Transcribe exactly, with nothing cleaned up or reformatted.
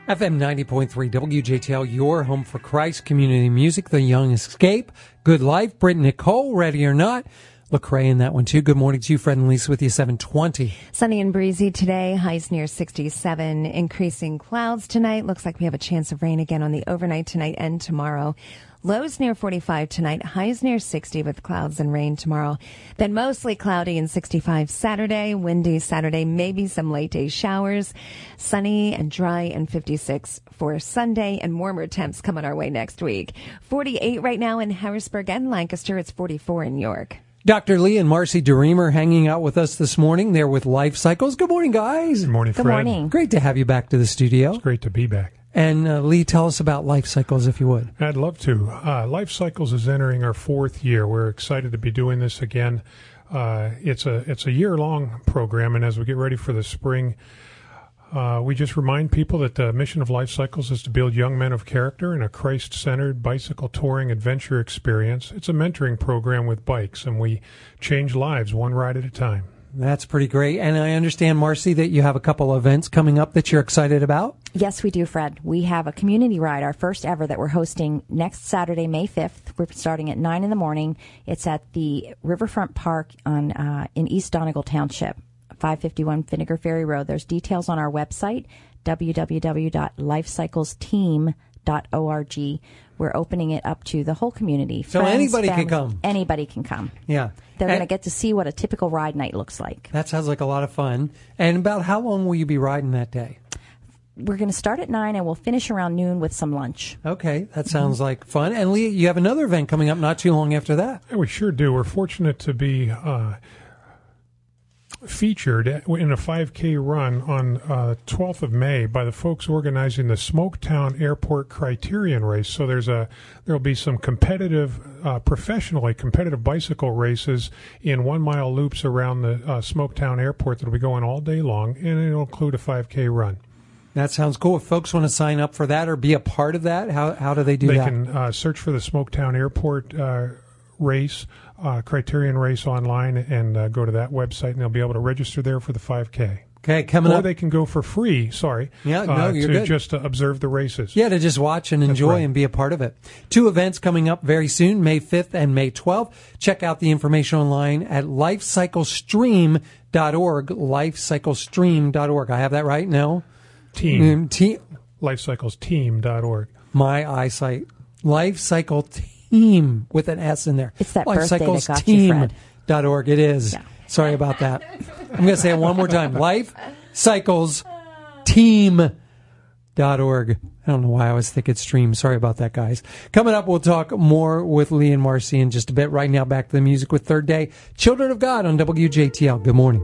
F M ninety point three W J T L, your home for Christ community music, The Young Escape, Good Life, Britt Nicole, Ready or Not. Lecrae in that one too. Good morning to you, Fred and Lisa with you, seven twenty. Sunny and breezy today, highs near sixty-seven. Increasing clouds tonight. Looks like we have a chance of rain again on the overnight tonight and tomorrow. Lows near forty-five tonight, highs near sixty with clouds and rain tomorrow. Then mostly cloudy and sixty-five Saturday, windy Saturday, maybe some late day showers. Sunny and dry and fifty-six for Sunday, and warmer temps coming our way next week. forty-eight right now in Harrisburg and Lancaster. It's forty-four in York. Doctor Lee and Marcy DeReamer hanging out with us this morning. They're with Life Cycles. Good morning, guys. Good morning, Fred. Good morning. Great to have you back to the studio. It's great to be back. And uh, Lee, tell us about Life Cycles, if you would. I'd love to. Uh, Life Cycles is entering our fourth year. We're excited to be doing this again. Uh, it's a it's a year-long program, and as we get ready for the spring, uh, we just remind people that the mission of Life Cycles is to build young men of character in a Christ-centered bicycle touring adventure experience. It's a mentoring program with bikes, and we change lives one ride at a time. That's pretty great. And I understand, Marcy, that you have a couple of events coming up that you're excited about. Yes, we do, Fred. We have a community ride, our first ever, that we're hosting next Saturday, May fifth. We're starting at nine in the morning. It's at the Riverfront Park on uh, in East Donegal Township, five fifty-one Vinegar Ferry Road. There's details on our website, w w w dot life cycles team dot org. We're opening it up to the whole community. So Friends, anybody family, can come. Anybody can come. Yeah. They're And going to get to see what a typical ride night looks like. that sounds like a lot of fun. And about how long will you be riding that day? We're going to start at nine, and we'll finish around noon with some lunch. Okay, that sounds like fun. And Lee, you have another event coming up not too long after that. Yeah, we sure do. We're fortunate to be uh, featured in a five K run on uh, twelfth of May by the folks organizing the Smoketown Airport Criterion Race. So there's a there'll be some competitive, uh, professionally competitive bicycle races in one mile loops around the uh, Smoketown Airport that'll be going all day long, and it'll include a five K run. That sounds cool. If folks want to sign up for that or be a part of that, how how do they do they that? They can uh, search for the Smoketown Airport uh, race, uh, Criterion Race online, and uh, go to that website, and they'll be able to register there for the five K. Okay, coming or up. Or they can go for free, sorry, yeah, no, uh, you're to good. just uh, observe the races. Yeah, to just watch and enjoy right. and be a part of it. Two events coming up very soon, May fifth and May twelfth. Check out the information online at life cycle stream dot org, life cycle stream dot org. I have that right? No? Team. Mm, te- life cycles team dot org. My eyesight. Life Cycle Team with an S in there. It's that life birthday cycles that got you, Fred. team dot org. It is. Yeah. Sorry about that. I'm going to say it one more time. Life Cycles Team dot org. I don't know why I always think it's stream. Sorry about that, guys. Coming up, we'll talk more with Lee and Marcy in just a bit. Right now, back to the music with Third Day. Children of God on W J T L. Good morning.